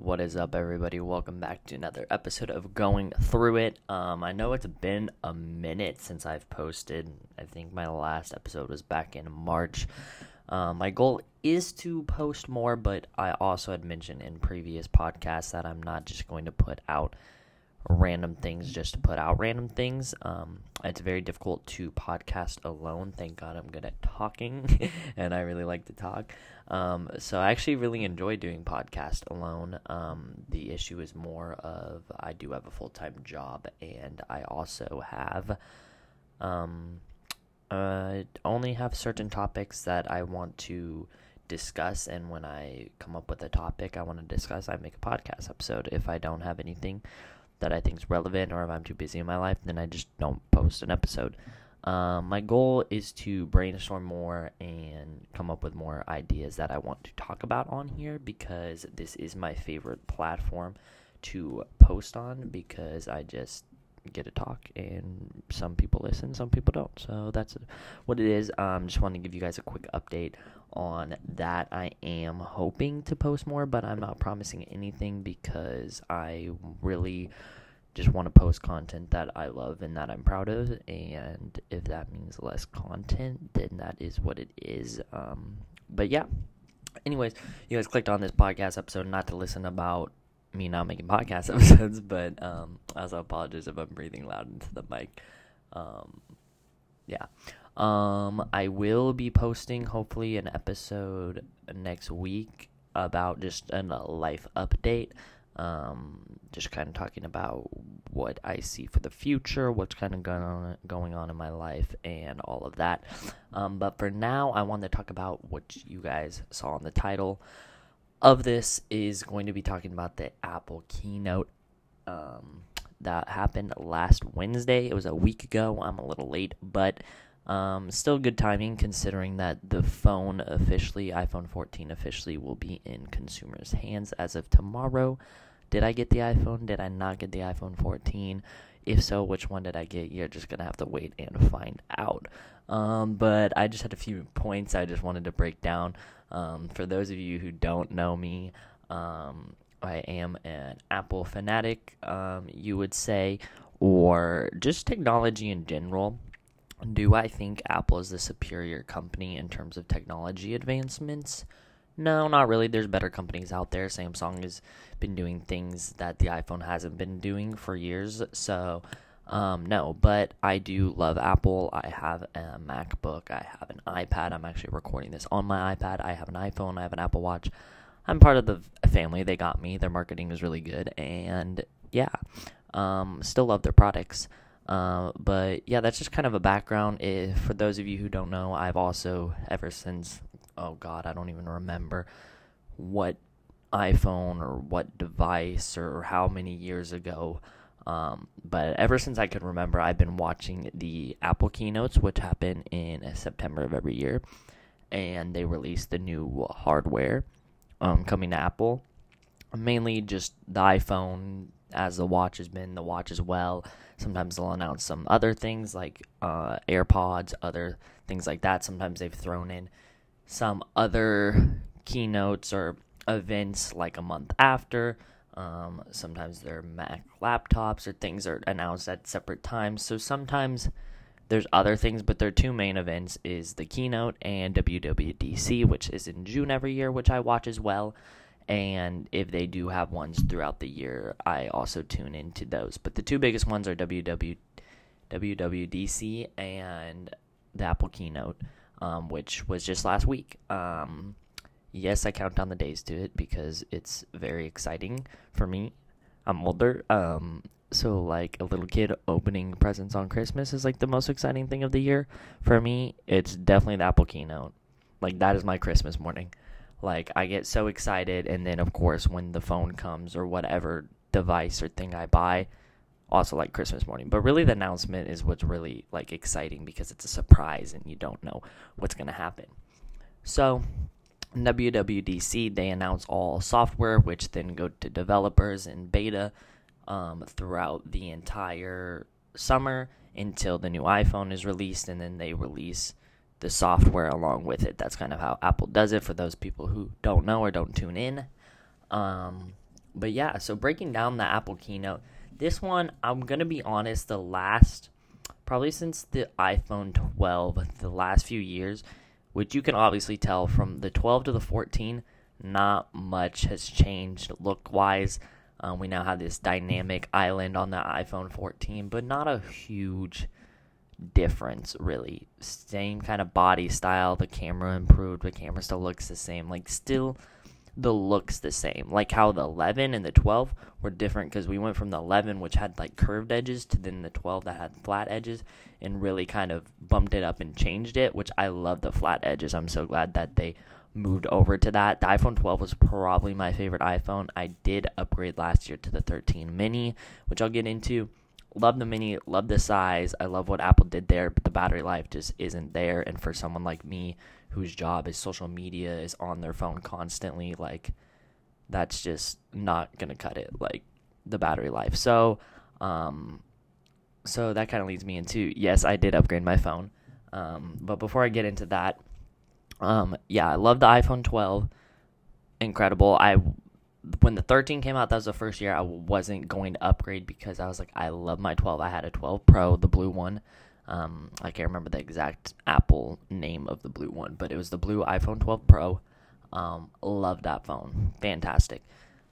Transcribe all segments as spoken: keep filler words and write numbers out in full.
What is up, everybody? Welcome back to another episode of Going Through It. Um, I know it's been a minute since I've posted. I think my last episode was back in March. Um, my goal is to post more, but I also had mentioned in previous podcasts that I'm not just going to put out random things just to put out random things. Um, it's very difficult to podcast alone. Thank God I'm good at talking, and I really like to talk. Um, so I actually really enjoy doing podcast alone. Um, the issue is more of I do have a full-time job, and I also have um, uh, only have certain topics that I want to discuss, and when I come up with a topic I want to discuss, I make a podcast episode. If I don't have anything that I think is relevant, or if I'm too busy in my life, then I just don't post an episode. Um, my goal is to brainstorm more and come up with more ideas that I want to talk about on here, because this is my favorite platform to post on, because I just get to talk, and some people listen, some people don't. So that's what it is. Um, just want to give you guys a quick update on that. I am hoping to post more, but I'm not promising anything, because I really just want to post content that I love and that I'm proud of, and if that means less content, then that is what it is. Um, but yeah, anyways, you guys clicked on this podcast episode not to listen about me not making podcast episodes, but um, I also apologize if I'm breathing loud into the mic. Um, yeah. Um, I will be posting hopefully an episode next week about just a life update. Um, just kind of talking about what I see for the future, what's kind of going on, going on in my life, and all of that. Um, but for now, I want to talk about what you guys saw in the title of this. Is going to be talking about the Apple keynote um, that happened last Wednesday. It was a week ago. I'm a little late, but um, still good timing, considering that the phone officially, iPhone fourteen officially, will be in consumers' hands as of tomorrow. Did I get the iPhone? Did I not get the iPhone fourteen? If so, which one did I get? You're just going to have to wait and find out. Um, but I just had a few points I just wanted to break down. Um, for those of you who don't know me, um, I am an Apple fanatic, um, you would say, or just technology in general. Do I think Apple is the superior company in terms of technology advancements? No, not really. There's better companies out there. Samsung has been doing things that the iPhone hasn't been doing for years. So, um, no, but I do love Apple. I have a MacBook. I have an iPad. I'm actually recording this on my iPad. I have an iPhone. I have an Apple Watch. I'm part of the family. They got me. Their marketing is really good. And, yeah, um, still love their products. Uh, but, yeah, that's just kind of a background. If, for those of you who don't know, I've also, ever since, oh, God, I don't even remember what iPhone or what device or how many years ago, um, but ever since I could remember, I've been watching the Apple keynotes, which happen in September of every year, and they release the new hardware um, coming to Apple, mainly just the iPhone, as the watch has been, the watch as well. Sometimes they'll announce some other things like uh, AirPods, other things like that. Sometimes they've thrown in some other keynotes or events like a month after. Um, sometimes they're Mac laptops, or things are announced at separate times. So sometimes there's other things, but their two main events is the keynote and W W D C, which is in June every year, which I watch as well. And if they do have ones throughout the year, I also tune into those. But the two biggest ones are W W D C and the Apple keynote, um, which was just last week. Um, yes, I count down the days to it because it's very exciting for me. I'm older, um, so like a little kid opening presents on Christmas is like the most exciting thing of the year. For me, it's definitely the Apple keynote. Like, that is my Christmas morning. Like, I get so excited, and then, of course, when the phone comes or whatever device or thing I buy, also like Christmas morning. But really, the announcement is what's really, like, exciting, because it's a surprise and you don't know what's going to happen. So, W W D C, they announce all software, which then go to developers in beta um, throughout the entire summer until the new iPhone is released, and then they release the software along with it. That's kind of how Apple does it, for those people who don't know or don't tune in. Um, but yeah, so breaking down the Apple keynote, this one, I'm going to be honest, the last, probably since the iPhone twelve, the last few years, which you can obviously tell from the twelve to the fourteen, not much has changed look-wise. Um, we now have this dynamic island on the iPhone fourteen, but not a huge difference, really. Same kind of body style. The camera improved. The camera still looks the same. Like, still, the look's the same. Like how the eleven and the twelve were different because we went from the eleven, which had, like, curved edges, to then the twelve that had flat edges, and really kind of bumped it up and changed it, which I love the flat edges. I'm so glad that they moved over to that. The iPhone twelve was probably my favorite iPhone. I did upgrade last year to the thirteen mini, which I'll get into. Love the mini, love the size. I love what Apple did there, but the battery life just isn't there. And for someone like me, whose job is social media, is on their phone constantly, like, that's just not gonna cut it, like, the battery life. So, um, so that kind of leads me into, yes, I did upgrade my phone. Um, but before I get into that, Um, yeah, I love the iPhone twelve. Incredible. I, when the thirteen came out, that was the first year I wasn't going to upgrade because I was like, I love my twelve. I had a twelve Pro, the blue one. Um, I can't remember the exact Apple name of the blue one, but it was the blue iPhone twelve Pro. Um, love that phone. Fantastic.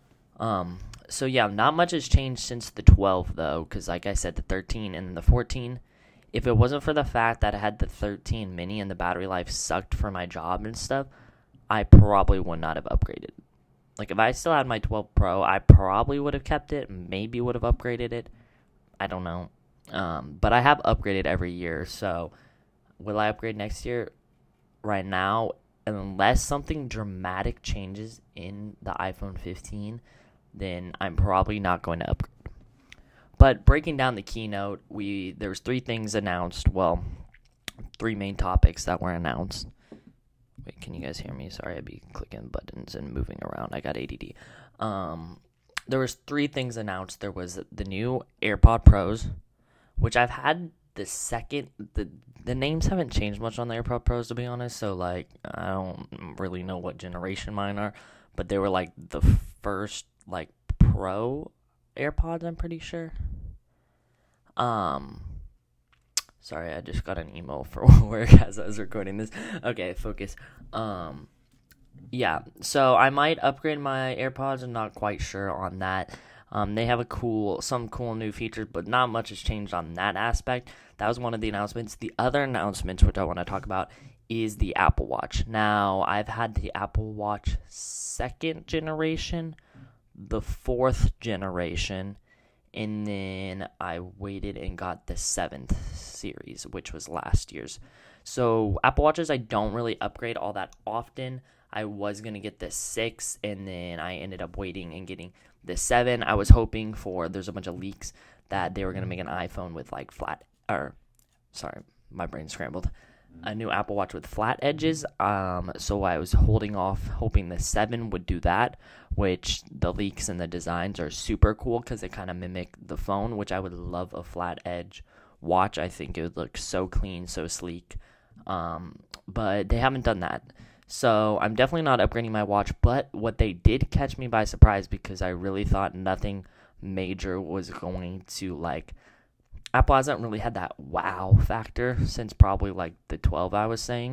Um, so yeah, not much has changed since the twelve though, because like I said, the thirteen and the fourteen, if it wasn't for the fact that I had the thirteen mini and the battery life sucked for my job and stuff, I probably would not have upgraded. Like, if I still had my twelve Pro, I probably would have kept it, maybe would have upgraded it. I don't know. Um, but I have upgraded every year, so will I upgrade next year? Right now, unless something dramatic changes in the iPhone fifteen, then I'm probably not going to upgrade. But breaking down the keynote, we there was three things announced. Well, three main topics that were announced. Wait, can you guys hear me? Sorry, I'd be clicking buttons and moving around. I got A D D. Um, there was three things announced. There was the new AirPod Pros, which I've had the second. The the names haven't changed much on the AirPod Pros, to be honest. So, like, I don't really know what generation mine are, but they were like the first like Pro AirPods, I'm pretty sure. Um, sorry, I just got an email for work as I was recording this. Okay, focus. Um, yeah, so I might upgrade my AirPods. I'm not quite sure on that. Um, they have a cool, some cool new features, but not much has changed on that aspect. That was one of the announcements. The other announcements, which I want to talk about, is the Apple Watch. Now, I've had the Apple Watch second generation, the fourth generation, and then I waited and got the seventh series, which was last year's. So Apple Watches, I don't really upgrade all that often. I was going to get the six, and then I ended up waiting and getting the seven. I was hoping for, there's a bunch of leaks that they were going to make an iPhone with like flat, or sorry, my brain scrambled. A new Apple Watch with flat edges. Um, so I was holding off, hoping the seven would do that, which the leaks and the designs are super cool because they kind of mimic the phone, which I would love a flat edge watch. I think it would look so clean, so sleek. Um, but they haven't done that. So I'm definitely not upgrading my watch, but what they did catch me by surprise because I really thought nothing major was going to, like, Apple hasn't really had that wow factor since probably like the twelve I was saying.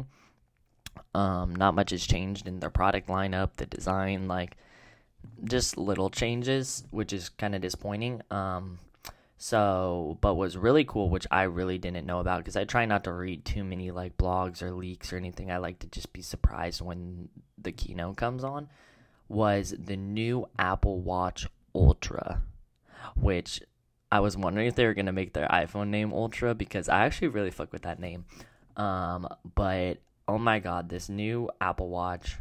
Um, not much has changed in their product lineup, the design, like just little changes, which is kind of disappointing. Um, so, but was really cool, which I really didn't know about because I try not to read too many like blogs or leaks or anything. I like to just be surprised when the keynote comes on, was the new Apple Watch Ultra, which I was wondering if they were going to make their iPhone name Ultra because I actually really fuck with that name. Um, but, oh my god, this new Apple Watch,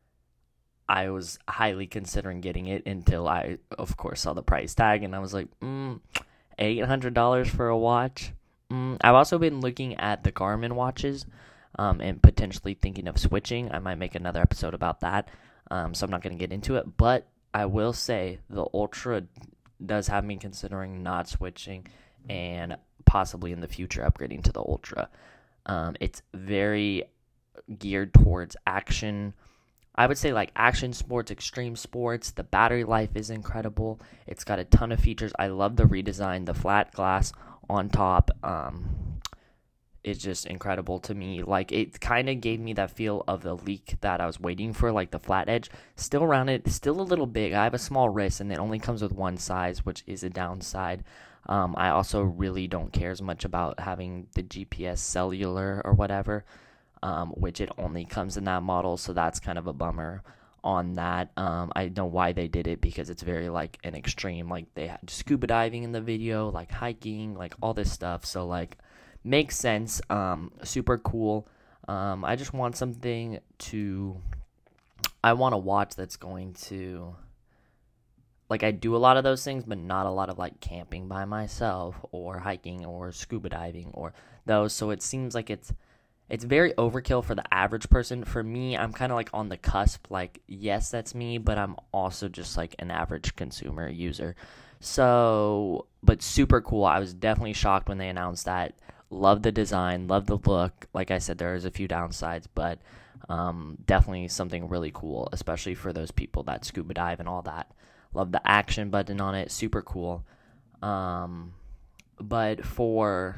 I was highly considering getting it until I, of course, saw the price tag, and I was like, mm, eight hundred dollars for a watch? Mm. I've also been looking at the Garmin watches um, and potentially thinking of switching. I might make another episode about that, um, so I'm not going to get into it. But I will say the Ultra does have me considering not switching and possibly in the future upgrading to the Ultra. Um, it's very geared towards action, I would say like action sports, extreme sports. The battery life is incredible. It's got a ton of features. I love the redesign, the flat glass on top. Um, it's just incredible to me. Like, it kind of gave me that feel of the Leak that I was waiting for, like the flat edge. Still rounded, still a little big. I have a small wrist, and it only comes with one size, which is a downside. Um, I also really don't care as much about having the G P S cellular or whatever, um, which it only comes in that model, so that's kind of a bummer on that. Um, I know why they did it, because it's very, like, an extreme. Like, they had scuba diving in the video, like hiking, like all this stuff. So, like, makes sense. Um, super cool. Um, I just want something to, I want a watch that's going to, like, I do a lot of those things, but not a lot of, like, camping by myself or hiking or scuba diving or those. So it seems like it's, it's very overkill for the average person. For me, I'm kind of like on the cusp. Like, yes, that's me, but I'm also just like an average consumer user. So, but super cool. I was definitely shocked when they announced that. Love the design, love the look. Like I said, there's a few downsides, but um, definitely something really cool, especially for those people that scuba dive and all that. Love the action button on it, super cool. Um, but for,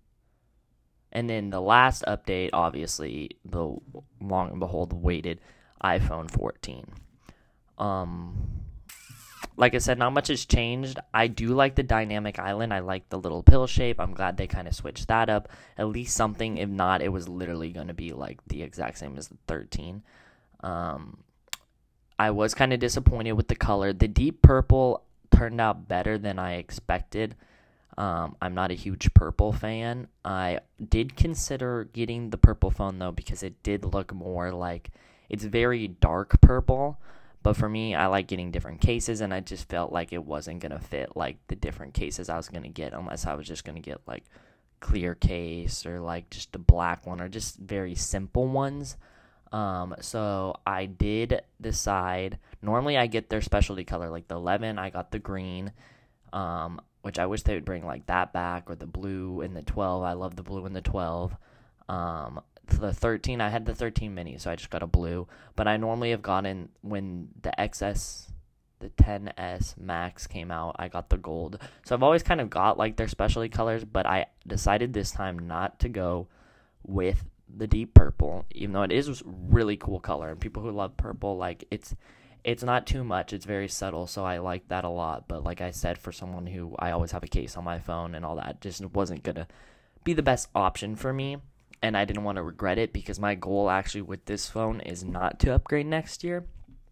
and then the last update, obviously, the long and behold waited iPhone fourteen. Um, like I said, not much has changed. I do like the dynamic island. I like the little pill shape. I'm glad they kind of switched that up. At least something. If not, it was literally going to be like the exact same as the thirteen. Um, I was kind of disappointed with the color. The deep purple turned out better than I expected. Um, I'm not a huge purple fan. I did consider getting the purple phone, though, because it did look more like, it's very dark purple. But for me, I like getting different cases, and I just felt like it wasn't going to fit, like, the different cases I was going to get, unless I was just going to get, like, clear case or, like, just a black one or just very simple ones. Um, so I did decide, normally I get their specialty color, like the eleven, I got the green, um, which I wish they would bring, like, that back, or the blue and the twelve. I love the blue and the twelve. Um, the thirteen, I had the thirteen mini, so I just got a blue. But I normally have gotten, when the X S, the ten S Max came out, I got the gold. So I've always kind of got, like, their specialty colors, but I decided this time not to go with the deep purple, even though it is a really cool color. And people who love purple, like, it's it's not too much. It's very subtle, so I like that a lot. But like I said, for someone who, I always have a case on my phone and all that, just wasn't going to be the best option for me. And I didn't want to regret it, because my goal actually with this phone is not to upgrade next year.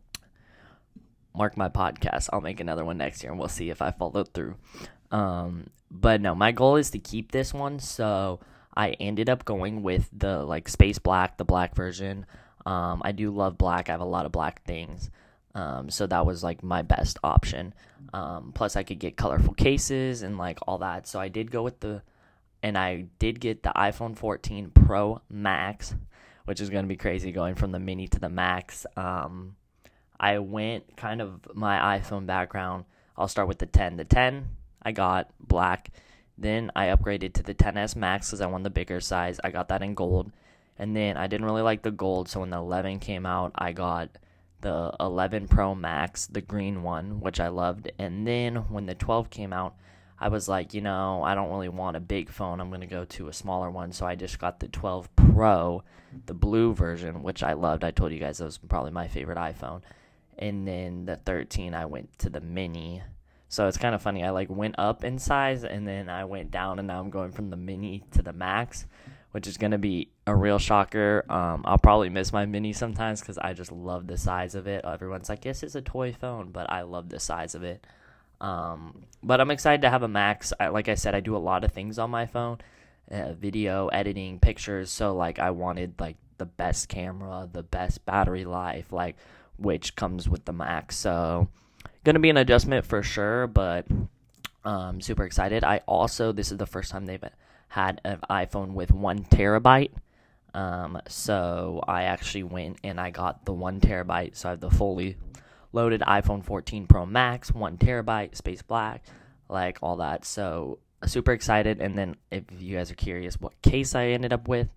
Mark my podcast. I'll make another one next year, and we'll see if I follow through. Um, but no, my goal is to keep this one. So I ended up going with the, like, space black, the black version. Um, I do love black. I have a lot of black things. Um, so that was, like, my best option. Um, plus I could get colorful cases and, like, all that. So I did go with the, and I did get the iPhone fourteen Pro Max, which is going to be crazy going from the mini to the Max. Um, I went kind of my iPhone background. I'll start with the ten. The ten, I got black. Then I upgraded to the ten S Max because I wanted the bigger size. I got that in gold. And then I didn't really like the gold, so when the eleven came out, I got the eleven Pro Max, the green one, which I loved. And then when the twelve came out, I was like, you know, I don't really want a big phone. I'm going to go to a smaller one. So I just got the twelve Pro, the blue version, which I loved. I told you guys that was probably my favorite iPhone. And then the thirteen, I went to the mini. So it's kind of funny. I, like, went up in size, and then I went down, and now I'm going from the mini to the Max, which is going to be a real shocker. Um, I'll probably miss my mini sometimes because I just love the size of it. Everyone's like, yes, it's a toy phone, but I love the size of it. Um, but I'm excited to have a Max. I, like I said, I do a lot of things on my phone, uh, video, editing, pictures. So, like, I wanted, like, the best camera, the best battery life, like, which comes with the Max. So, going to be an adjustment for sure, but um, super excited. I also, this is the first time they've had an iPhone with one terabyte. Um, so I actually went and I got the one terabyte. So I have the fully loaded iPhone fourteen Pro Max, one terabyte, space black, like all that. So super excited. And then if you guys are curious what case I ended up with,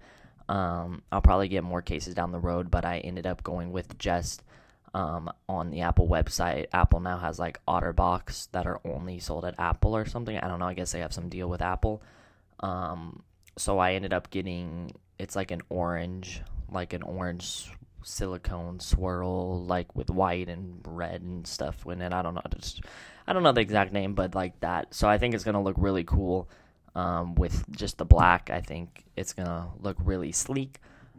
Um, I'll probably get more cases down the road, but I ended up going with just um, on the Apple website. Apple now has like OtterBox that are only sold at Apple or something. I don't know. I guess they have some deal with Apple. Um, so I ended up getting, it's like an orange, like an orange silicone swirl, like with white and red and stuff in it. I don't know. Just, I don't know the exact name, but like that. So I think it's going to look really cool. Um, with just the black, I think it's gonna look really sleek,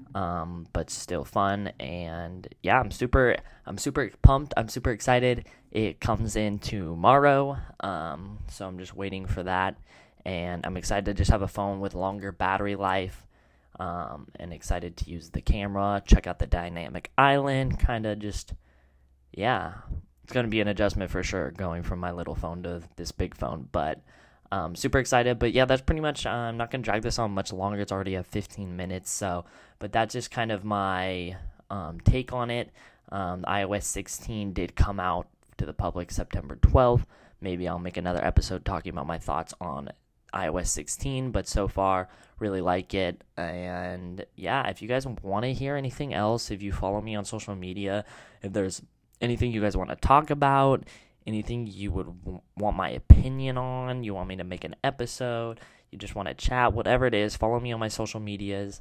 um, but still fun. And yeah, I'm super, I'm super pumped. I'm super excited. It comes in tomorrow, um, so I'm just waiting for that. And I'm excited to just have a phone with longer battery life, um, and excited to use the camera, check out the dynamic island, kind of just, yeah, it's gonna be an adjustment for sure going from my little phone to this big phone, but. Um, super excited, but yeah, that's pretty much, uh, I'm not going to drag this on much longer. It's already at fifteen minutes, so, but that's just kind of my um, take on it. Um, iOS sixteen did come out to the public September twelfth. Maybe I'll make another episode talking about my thoughts on iOS sixteen, but so far, really like it. And yeah, if you guys want to hear anything else, if you follow me on social media, if there's anything you guys want to talk about, anything you would w- want my opinion on, you want me to make an episode, you just want to chat, whatever it is, follow me on my social medias,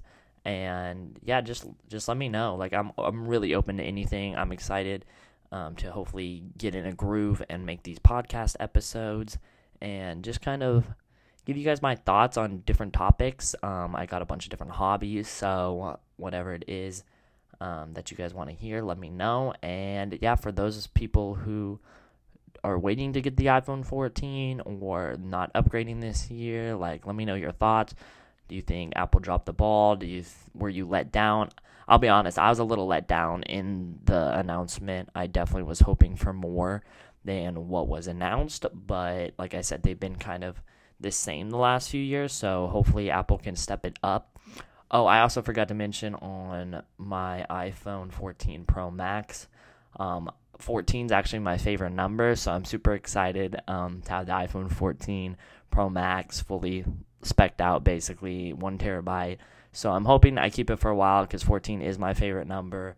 and yeah, just just let me know. Like, I'm I'm really open to anything. I'm excited um, to hopefully get in a groove and make these podcast episodes, and just kind of give you guys my thoughts on different topics. Um, I got a bunch of different hobbies, so whatever it is um, that you guys want to hear, let me know. And yeah, for those people who are waiting to get the iPhone fourteen or not upgrading this year, like, let me know your thoughts. Do you think Apple dropped the ball? Do you th- were you let down? I'll be honest, I was a little let down in the announcement. I definitely was hoping for more than what was announced, but like I said, they've been kind of the same the last few years, so hopefully Apple can step it up. Oh, I also forgot to mention on my iPhone fourteen Pro Max, um, fourteen is actually my favorite number, so I'm super excited um, to have the iPhone fourteen Pro Max fully spec'd out, basically one terabyte. So I'm hoping I keep it for a while because fourteen is my favorite number,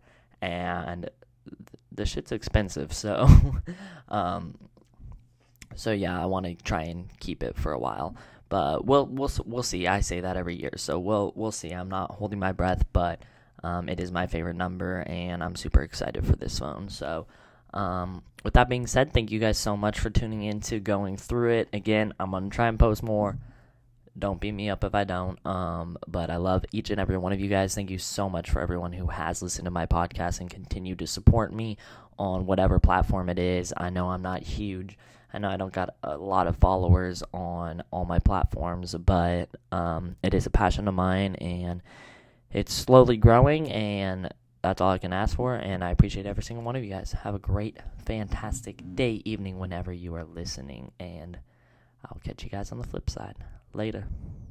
and the shit's expensive. So, um, so yeah, I want to try and keep it for a while. But we'll we'll we'll see. I say that every year, so we'll we'll see. I'm not holding my breath, but um, it is my favorite number, and I'm super excited for this phone. So. Um, with that being said, thank you guys so much for tuning in to Going Through It. Again, I'm going to try and post more. Don't beat me up if I don't. Um, but I love each and every one of you guys. Thank you so much for everyone who has listened to my podcast and continue to support me on whatever platform it is. I know I'm not huge. I know I don't got a lot of followers on all my platforms, but um, it is a passion of mine, and it's slowly growing, and that's all I can ask for, and I appreciate every single one of you guys. Have a great, fantastic day, evening, whenever you are listening, and I'll catch you guys on the flip side. Later.